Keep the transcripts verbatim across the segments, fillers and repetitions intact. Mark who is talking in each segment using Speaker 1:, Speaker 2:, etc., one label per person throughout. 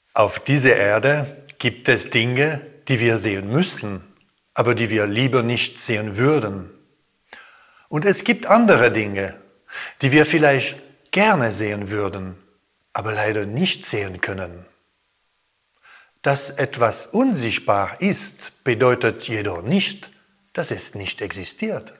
Speaker 1: Auf dieser Erde gibt es Dinge, die wir sehen müssen, aber die wir lieber nicht sehen würden. Und es gibt andere Dinge, die wir vielleicht gerne sehen würden, aber leider nicht sehen können. Dass etwas unsichtbar ist, bedeutet jedoch nicht, dass es nicht existiert.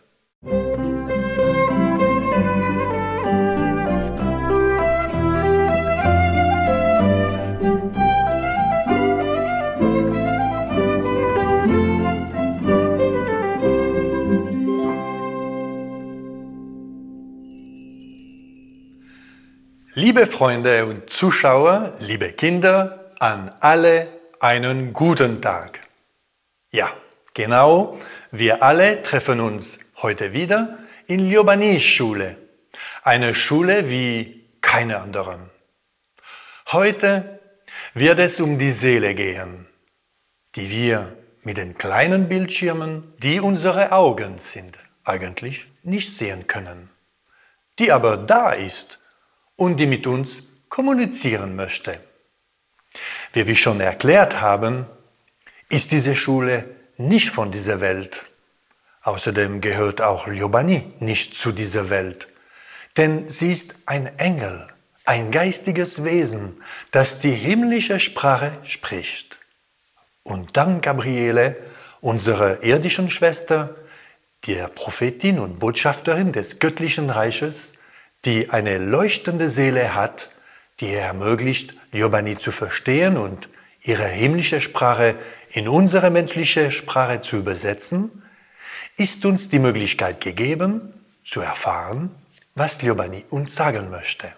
Speaker 1: Liebe Freunde und Zuschauer, liebe Kinder, an alle einen guten Tag. Ja, genau, wir alle treffen uns heute wieder in Ljubani-Schule, eine Schule wie keine anderen. Heute wird es um die Seele gehen, die wir mit den kleinen Bildschirmen, die unsere Augen sind, eigentlich nicht sehen können, die aber da ist und die mit uns kommunizieren möchte. Wie wir schon erklärt haben, ist diese Schule nicht von dieser Welt. Außerdem gehört auch Ljubani nicht zu dieser Welt, denn sie ist ein Engel, ein geistiges Wesen, das die himmlische Sprache spricht. Und dank Gabriele, unserer irdischen Schwester, der Prophetin und Botschafterin des göttlichen Reiches, die eine leuchtende Seele hat, die ermöglicht, Ljubani zu verstehen und ihre himmlische Sprache in unsere menschliche Sprache zu übersetzen, ist uns die Möglichkeit gegeben, zu erfahren, was Ljubani uns sagen möchte.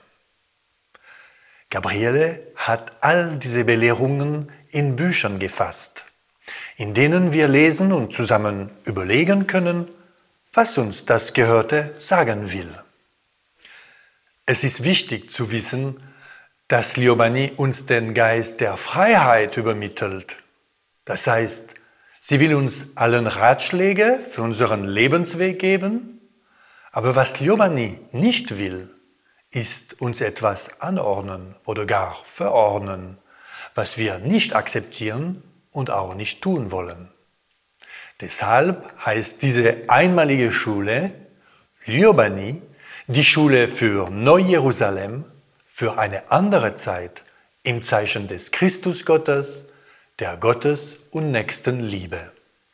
Speaker 1: Gabriele hat all diese Belehrungen in Büchern gefasst, in denen wir lesen und zusammen überlegen können, was uns das Gehörte sagen will. Es ist wichtig zu wissen, dass Ljubani uns den Geist der Freiheit übermittelt. Das heißt, sie will uns allen Ratschläge für unseren Lebensweg geben, aber was Ljubani nicht will, ist uns etwas anordnen oder gar verordnen, was wir nicht akzeptieren und auch nicht tun wollen. Deshalb heißt diese einmalige Schule Ljubani, die Schule für Neu-Jerusalem, für eine andere Zeit, im Zeichen des Christusgottes, der Gottes- und Nächstenliebe.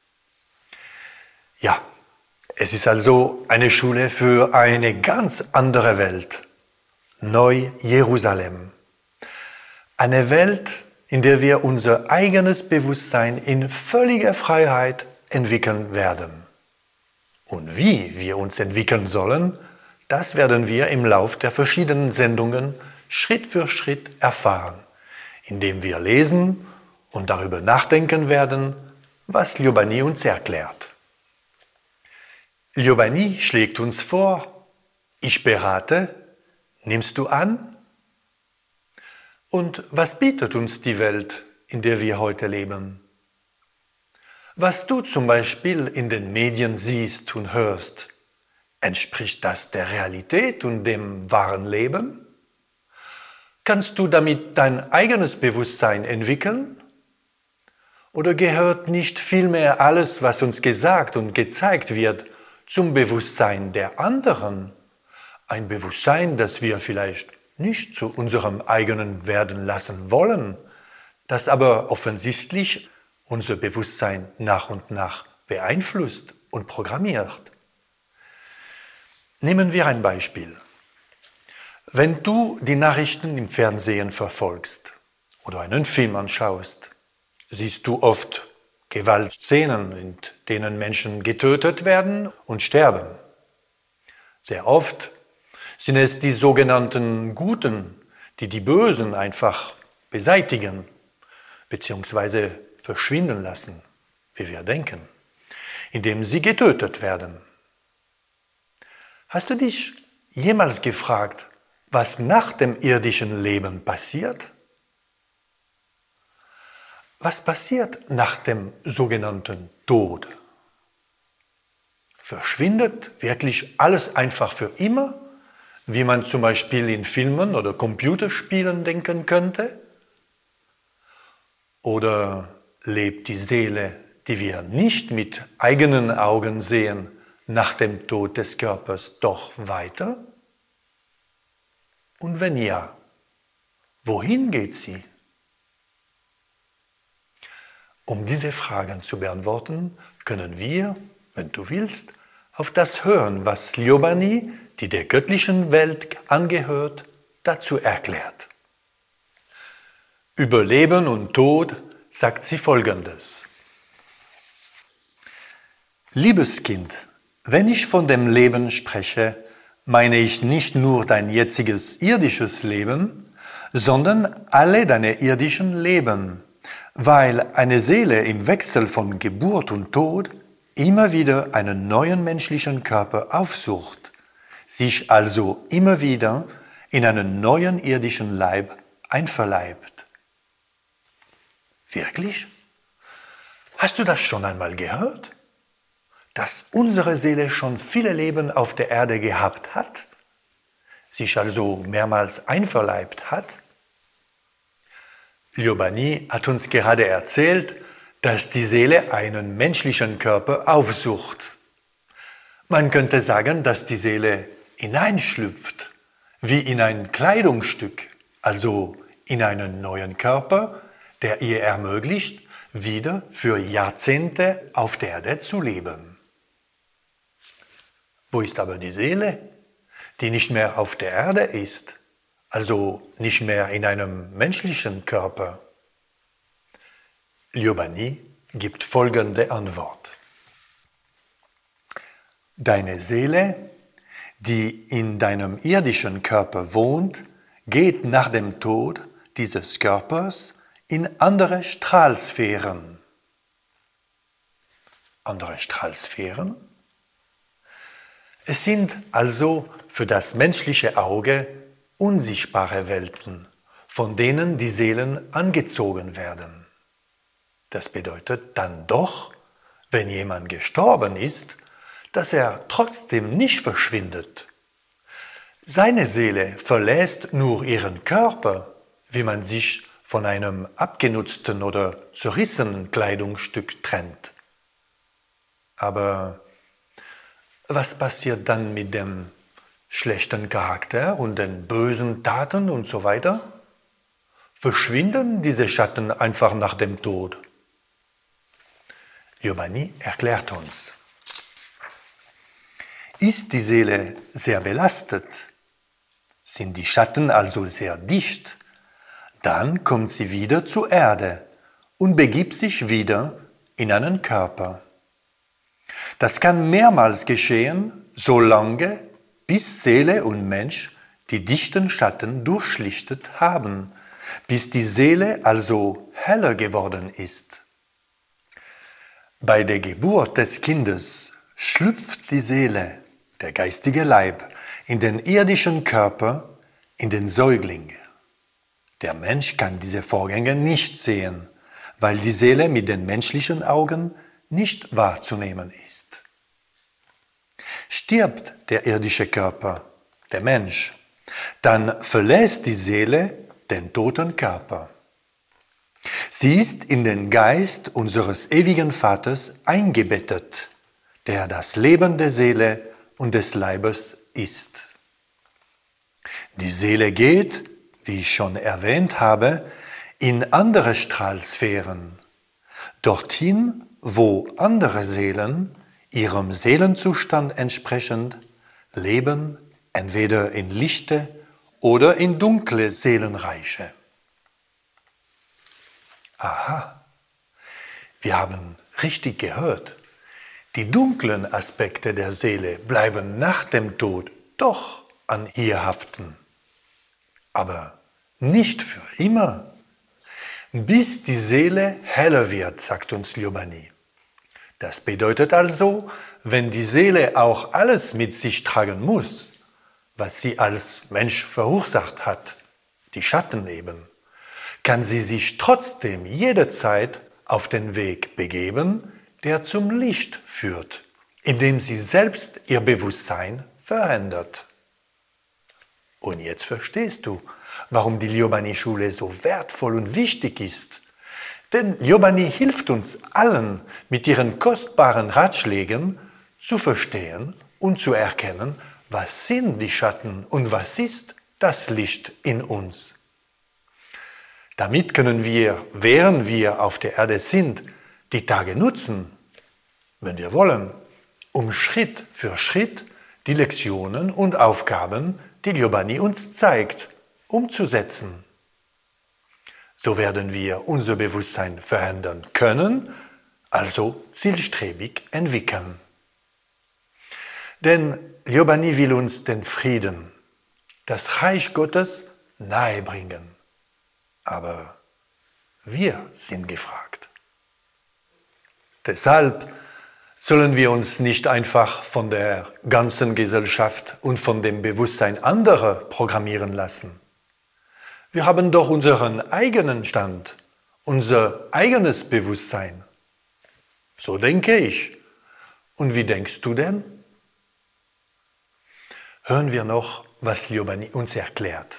Speaker 1: Ja, es ist also eine Schule für eine ganz andere Welt, Neu-Jerusalem. Eine Welt, in der wir unser eigenes Bewusstsein in völliger Freiheit entwickeln werden. Und wie wir uns entwickeln sollen, das werden wir im Lauf der verschiedenen Sendungen Schritt für Schritt erfahren, indem wir lesen und darüber nachdenken werden, was Ljubani uns erklärt. Ljubani schlägt uns vor, ich berate, nimmst du an? Und was bietet uns die Welt, in der wir heute leben? Was du zum Beispiel in den Medien siehst und hörst, entspricht das der Realität und dem wahren Leben? Kannst du damit dein eigenes Bewusstsein entwickeln? Oder gehört nicht vielmehr alles, was uns gesagt und gezeigt wird, zum Bewusstsein der anderen? Ein Bewusstsein, das wir vielleicht nicht zu unserem eigenen werden lassen wollen, das aber offensichtlich unser Bewusstsein nach und nach beeinflusst und programmiert. Nehmen wir ein Beispiel. Wenn du die Nachrichten im Fernsehen verfolgst oder einen Film anschaust, siehst du oft Gewaltszenen, in denen Menschen getötet werden und sterben. Sehr oft sind es die sogenannten Guten, die die Bösen einfach beseitigen bzw. verschwinden lassen, wie wir denken, indem sie getötet werden. Hast du dich jemals gefragt, was nach dem irdischen Leben passiert? Was passiert nach dem sogenannten Tod? Verschwindet wirklich alles einfach für immer, wie man zum Beispiel in Filmen oder Computerspielen denken könnte? Oder lebt die Seele, die wir nicht mit eigenen Augen sehen, nach dem Tod des Körpers doch weiter? Und wenn ja, wohin geht sie? Um diese Fragen zu beantworten, können wir, wenn du willst, auf das hören, was Liobani, die der göttlichen Welt angehört, dazu erklärt. Über Leben und Tod sagt sie Folgendes. Liebes Kind, wenn ich von dem Leben spreche, meine ich nicht nur dein jetziges irdisches Leben, sondern alle deine irdischen Leben, weil eine Seele im Wechsel von Geburt und Tod immer wieder einen neuen menschlichen Körper aufsucht, sich also immer wieder in einen neuen irdischen Leib einverleibt. Wirklich? Hast du das schon einmal gehört? Dass unsere Seele schon viele Leben auf der Erde gehabt hat, sich also mehrmals einverleibt hat? Liobani hat uns gerade erzählt, dass die Seele einen menschlichen Körper aufsucht. Man könnte sagen, dass die Seele hineinschlüpft, wie in ein Kleidungsstück, also in einen neuen Körper, der ihr ermöglicht, wieder für Jahrzehnte auf der Erde zu leben. Wo ist aber die Seele, die nicht mehr auf der Erde ist, also nicht mehr in einem menschlichen Körper? Liobani gibt folgende Antwort. Deine Seele, die in deinem irdischen Körper wohnt, geht nach dem Tod dieses Körpers in andere Strahlsphären. Andere Strahlsphären? Es sind also für das menschliche Auge unsichtbare Welten, von denen die Seelen angezogen werden. Das bedeutet dann doch, wenn jemand gestorben ist, dass er trotzdem nicht verschwindet. Seine Seele verlässt nur ihren Körper, wie man sich von einem abgenutzten oder zerrissenen Kleidungsstück trennt. Aber was passiert dann mit dem schlechten Charakter und den bösen Taten und so weiter? Verschwinden diese Schatten einfach nach dem Tod? Liobani erklärt uns. Ist die Seele sehr belastet, sind die Schatten also sehr dicht, dann kommt sie wieder zur Erde und begibt sich wieder in einen Körper. Das kann mehrmals geschehen, solange bis Seele und Mensch die dichten Schatten durchschlichtet haben, bis die Seele also heller geworden ist. Bei der Geburt des Kindes schlüpft die Seele, der geistige Leib, in den irdischen Körper, in den Säugling. Der Mensch kann diese Vorgänge nicht sehen, weil die Seele mit den menschlichen Augen nicht wahrzunehmen ist. Stirbt der irdische Körper, der Mensch, dann verlässt die Seele den toten Körper. Sie ist in den Geist unseres ewigen Vaters eingebettet, der das Leben der Seele und des Leibes ist. Die Seele geht, wie ich schon erwähnt habe, in andere Strahlsphären, dorthin, wo andere Seelen ihrem Seelenzustand entsprechend leben, entweder in lichte oder in dunkle Seelenreiche. Aha, wir haben richtig gehört. Die dunklen Aspekte der Seele bleiben nach dem Tod doch an ihr haften. Aber nicht für immer. Bis die Seele heller wird, sagt uns Liobani. Das bedeutet also, wenn die Seele auch alles mit sich tragen muss, was sie als Mensch verursacht hat, die Schatten eben, kann sie sich trotzdem jederzeit auf den Weg begeben, der zum Licht führt, indem sie selbst ihr Bewusstsein verändert. Und jetzt verstehst du, warum die Liobani-Schule so wertvoll und wichtig ist. Denn Jobani hilft uns allen mit ihren kostbaren Ratschlägen zu verstehen und zu erkennen, was sind die Schatten und was ist das Licht in uns. Damit können wir, während wir auf der Erde sind, die Tage nutzen, wenn wir wollen, um Schritt für Schritt die Lektionen und Aufgaben, die Jobani uns zeigt, umzusetzen. So werden wir unser Bewusstsein verändern können, also zielstrebig entwickeln. Denn Jobani will uns den Frieden, das Reich Gottes nahebringen. Aber wir sind gefragt. Deshalb sollen wir uns nicht einfach von der ganzen Gesellschaft und von dem Bewusstsein anderer programmieren lassen. Wir haben doch unseren eigenen Stand, unser eigenes Bewusstsein. So denke ich. Und wie denkst du denn? Hören wir noch, was Jobani uns erklärt.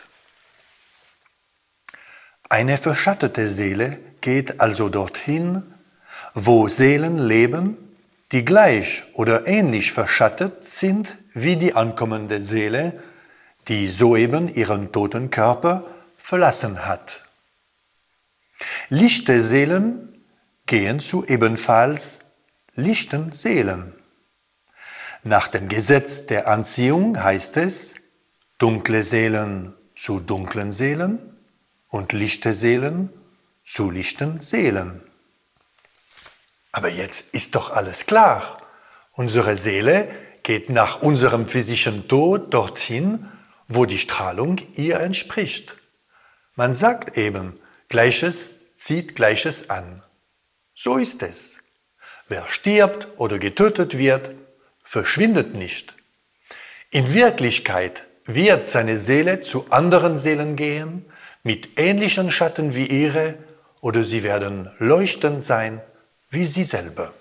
Speaker 1: Eine verschattete Seele geht also dorthin, wo Seelen leben, die gleich oder ähnlich verschattet sind wie die ankommende Seele, die soeben ihren toten Körper verlassen hat. Lichte Seelen gehen zu ebenfalls lichten Seelen. Nach dem Gesetz der Anziehung heißt es, dunkle Seelen zu dunklen Seelen und lichte Seelen zu lichten Seelen. Aber jetzt ist doch alles klar. Unsere Seele geht nach unserem physischen Tod dorthin, wo die Strahlung ihr entspricht. Man sagt eben, Gleiches zieht Gleiches an. So ist es. Wer stirbt oder getötet wird, verschwindet nicht. In Wirklichkeit wird seine Seele zu anderen Seelen gehen, mit ähnlichen Schatten wie ihre, oder sie werden leuchtend sein wie sie selber.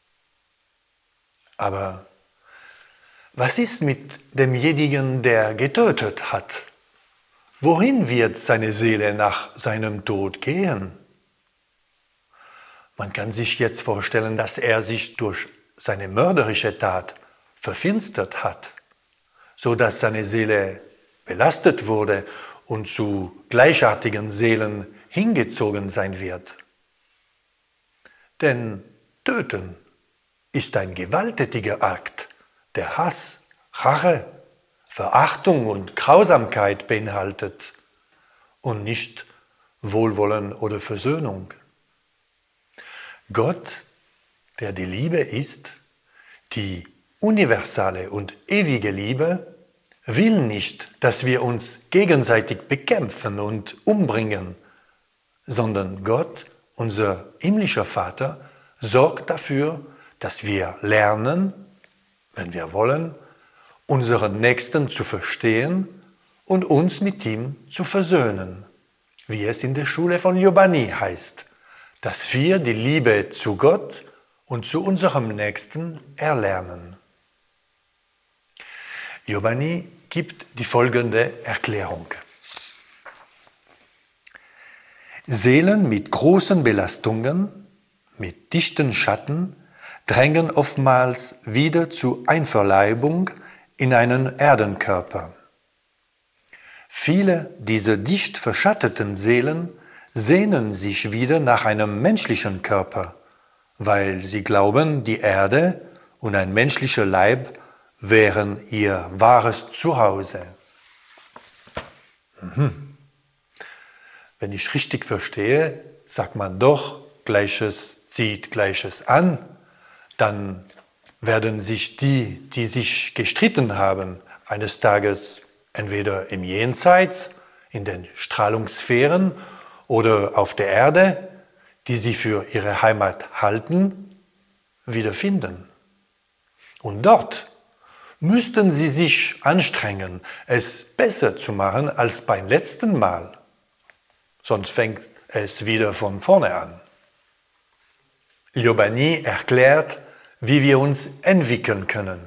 Speaker 1: Aber was ist mit demjenigen, der getötet hat? Wohin wird seine Seele nach seinem Tod gehen? Man kann sich jetzt vorstellen, dass er sich durch seine mörderische Tat verfinstert hat, so dass seine Seele belastet wurde und zu gleichartigen Seelen hingezogen sein wird. Denn Töten ist ein gewalttätiger Akt, der Hass, Rache, Verachtung und Grausamkeit beinhaltet und nicht Wohlwollen oder Versöhnung. Gott, der die Liebe ist, die universale und ewige Liebe, will nicht, dass wir uns gegenseitig bekämpfen und umbringen, sondern Gott, unser himmlischer Vater, sorgt dafür, dass wir lernen, wenn wir wollen, unseren Nächsten zu verstehen und uns mit ihm zu versöhnen, wie es in der Schule von Jobani heißt, dass wir die Liebe zu Gott und zu unserem Nächsten erlernen. Jobani gibt die folgende Erklärung. Seelen mit großen Belastungen, mit dichten Schatten, drängen oftmals wieder zur Einverleibung in einen Erdenkörper. Viele dieser dicht verschatteten Seelen sehnen sich wieder nach einem menschlichen Körper, weil sie glauben, die Erde und ein menschlicher Leib wären ihr wahres Zuhause. Mhm. Wenn ich richtig verstehe, sagt man doch, Gleiches zieht Gleiches an, dann werden sich die, die sich gestritten haben, eines Tages entweder im Jenseits, in den Strahlungssphären oder auf der Erde, die sie für ihre Heimat halten, wiederfinden. Und dort müssten sie sich anstrengen, es besser zu machen als beim letzten Mal. Sonst fängt es wieder von vorne an. Jobani erklärt, wie wir uns entwickeln können.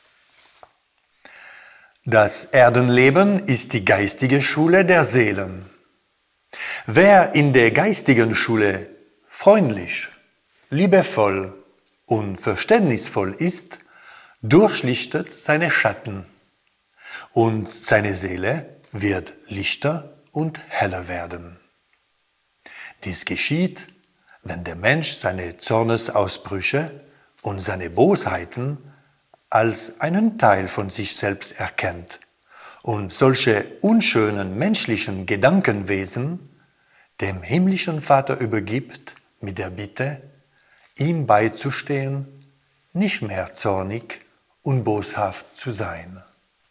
Speaker 1: Das Erdenleben ist die geistige Schule der Seelen. Wer in der geistigen Schule freundlich, liebevoll und verständnisvoll ist, durchlichtet seine Schatten und seine Seele wird lichter und heller werden. Dies geschieht, wenn der Mensch seine Zornesausbrüche und seine Bosheiten als einen Teil von sich selbst erkennt und solche unschönen menschlichen Gedankenwesen dem himmlischen Vater übergibt mit der Bitte, ihm beizustehen, nicht mehr zornig und boshaft zu sein.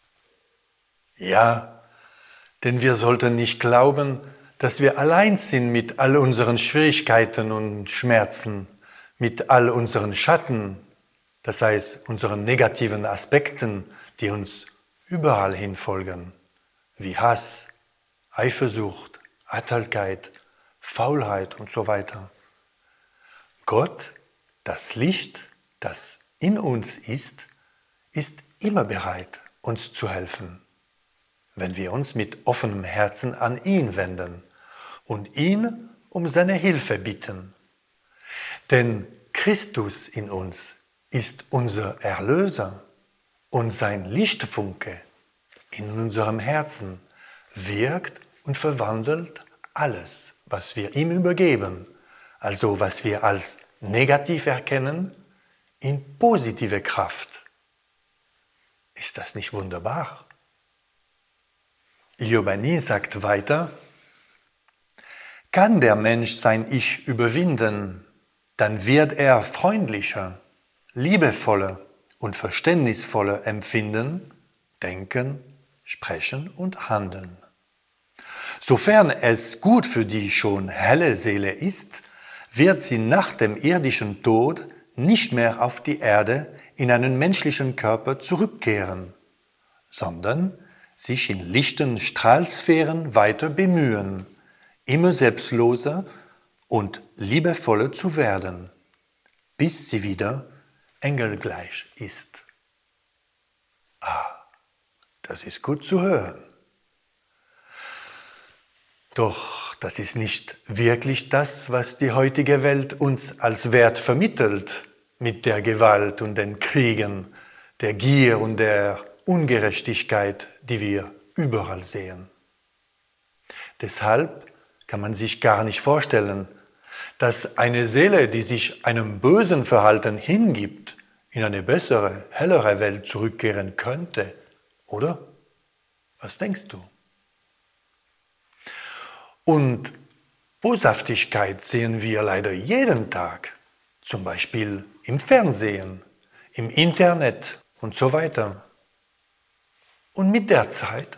Speaker 1: Ja, denn wir sollten nicht glauben, dass wir allein sind mit all unseren Schwierigkeiten und Schmerzen, mit all unseren Schatten, das heißt unseren negativen Aspekten, die uns überall hinfolgen, wie Hass, Eifersucht, Eitelkeit, Faulheit und so weiter. Gott, das Licht, das in uns ist, ist immer bereit, uns zu helfen, wenn wir uns mit offenem Herzen an ihn wenden und ihn um seine Hilfe bitten. Denn Christus in uns ist unser Erlöser und sein Lichtfunke in unserem Herzen wirkt und verwandelt alles, was wir ihm übergeben, also was wir als negativ erkennen, in positive Kraft. Ist das nicht wunderbar? Liobani sagt weiter, kann der Mensch sein Ich überwinden, dann wird er freundlicher, liebevoller und verständnisvoller empfinden, denken, sprechen und handeln. Sofern es gut für die schon helle Seele ist, wird sie nach dem irdischen Tod nicht mehr auf die Erde in einen menschlichen Körper zurückkehren, sondern sich in lichten Strahlsphären weiter bemühen, immer selbstloser und liebevoller zu werden, bis sie wieder engelgleich ist. Ah, das ist gut zu hören. Doch das ist nicht wirklich das, was die heutige Welt uns als Wert vermittelt, mit der Gewalt und den Kriegen, der Gier und der Ungerechtigkeit, die wir überall sehen. Deshalb kann man sich gar nicht vorstellen, dass eine Seele, die sich einem bösen Verhalten hingibt, in eine bessere, hellere Welt zurückkehren könnte, oder? Was denkst du? Und Boshaftigkeit sehen wir leider jeden Tag, zum Beispiel im Fernsehen, im Internet und so weiter. Und mit der Zeit,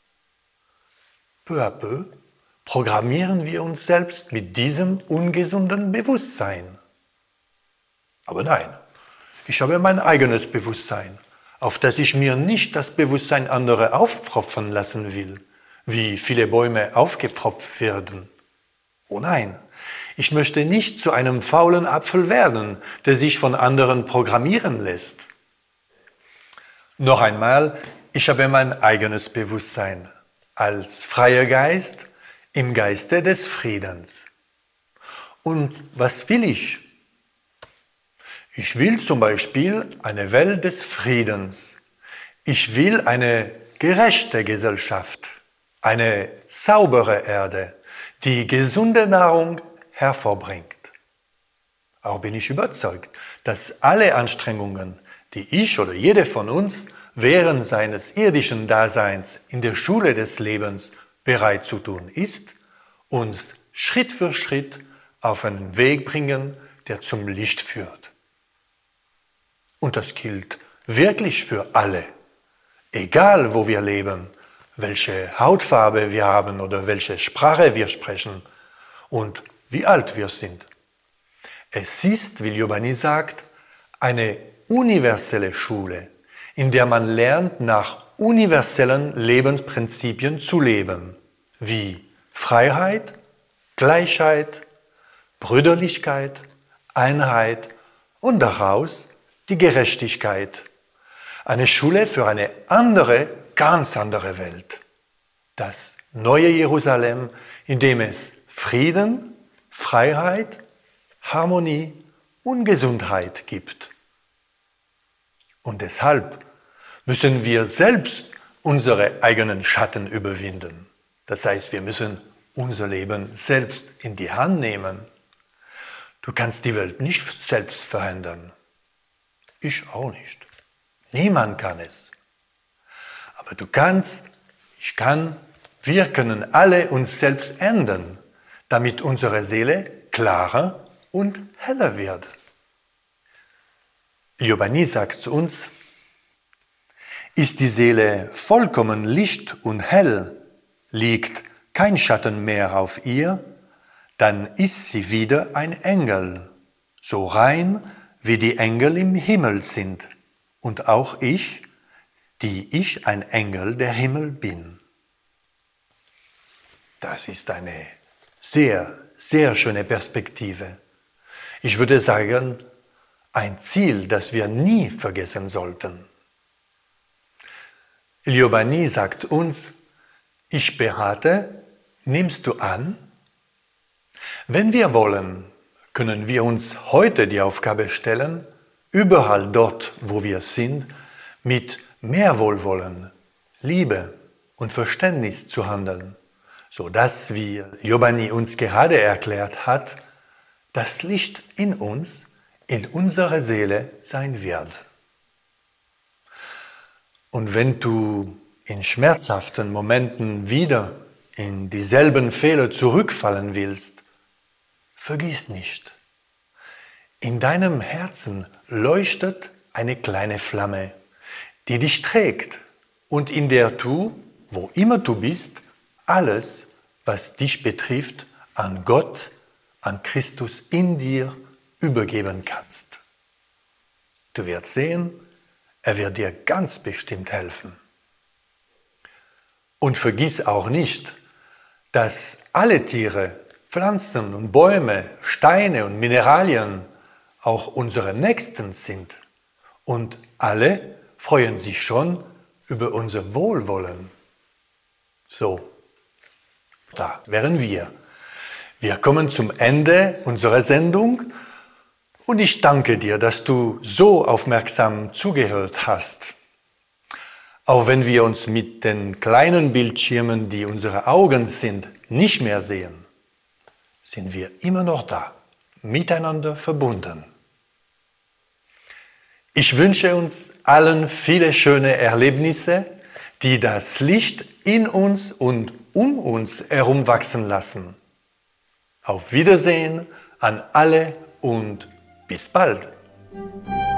Speaker 1: peu à peu, programmieren wir uns selbst mit diesem ungesunden Bewusstsein. Aber nein, ich habe mein eigenes Bewusstsein, auf das ich mir nicht das Bewusstsein anderer aufpfropfen lassen will, wie viele Bäume aufgepfropft werden. Oh nein, ich möchte nicht zu einem faulen Apfel werden, der sich von anderen programmieren lässt. Noch einmal, ich habe mein eigenes Bewusstsein als freier Geist im Geiste des Friedens. Und was will ich? Ich will zum Beispiel eine Welt des Friedens. Ich will eine gerechte Gesellschaft, eine saubere Erde, die gesunde Nahrung hervorbringt. Auch bin ich überzeugt, dass alle Anstrengungen, die ich oder jede von uns während seines irdischen Daseins in der Schule des Lebens bereit zu tun ist, uns Schritt für Schritt auf einen Weg bringen, der zum Licht führt. Und das gilt wirklich für alle, egal wo wir leben, welche Hautfarbe wir haben oder welche Sprache wir sprechen und wie alt wir sind. Es ist, wie Liobani sagt, eine universelle Schule, in der man lernt, nach universellen Lebensprinzipien zu leben, wie Freiheit, Gleichheit, Brüderlichkeit, Einheit und daraus die Gerechtigkeit. Eine Schule für eine andere, ganz andere Welt. Das neue Jerusalem, in dem es Frieden, Freiheit, Harmonie und Gesundheit gibt. Und deshalb müssen wir selbst unsere eigenen Schatten überwinden. Das heißt, wir müssen unser Leben selbst in die Hand nehmen. Du kannst die Welt nicht selbst verändern. Ich auch nicht. Niemand kann es. Aber du kannst, ich kann, wir können alle uns selbst ändern, damit unsere Seele klarer und heller wird. Giovanni sagt zu uns, ist die Seele vollkommen licht und hell, liegt kein Schatten mehr auf ihr, dann ist sie wieder ein Engel, so rein wie die Engel im Himmel sind und auch ich, die ich ein Engel der Himmel bin. Das ist eine sehr, sehr schöne Perspektive. Ich würde sagen, ein Ziel, das wir nie vergessen sollten. Giovanni sagt uns, ich berate, nimmst du an? Wenn wir wollen, können wir uns heute die Aufgabe stellen, überall dort, wo wir sind, mit mehr Wohlwollen, Liebe und Verständnis zu handeln, sodass, wie Giovanni uns gerade erklärt hat, das Licht in uns, in unserer Seele sein wird. Und wenn du in schmerzhaften Momenten wieder in dieselben Fehler zurückfallen willst, vergiss nicht, in deinem Herzen leuchtet eine kleine Flamme, die dich trägt und in der du, wo immer du bist, alles, was dich betrifft, an Gott, an Christus in dir übergeben kannst. Du wirst sehen, er wird dir ganz bestimmt helfen. Und vergiss auch nicht, dass alle Tiere, Pflanzen und Bäume, Steine und Mineralien auch unsere Nächsten sind. Und alle freuen sich schon über unser Wohlwollen. So, da wären wir. Wir kommen zum Ende unserer Sendung und ich danke dir, dass du so aufmerksam zugehört hast. Auch wenn wir uns mit den kleinen Bildschirmen, die unsere Augen sind, nicht mehr sehen, sind wir immer noch da, miteinander verbunden. Ich wünsche uns allen viele schöne Erlebnisse, die das Licht in uns und um uns herumwachsen lassen. Auf Wiedersehen an alle und bis bald.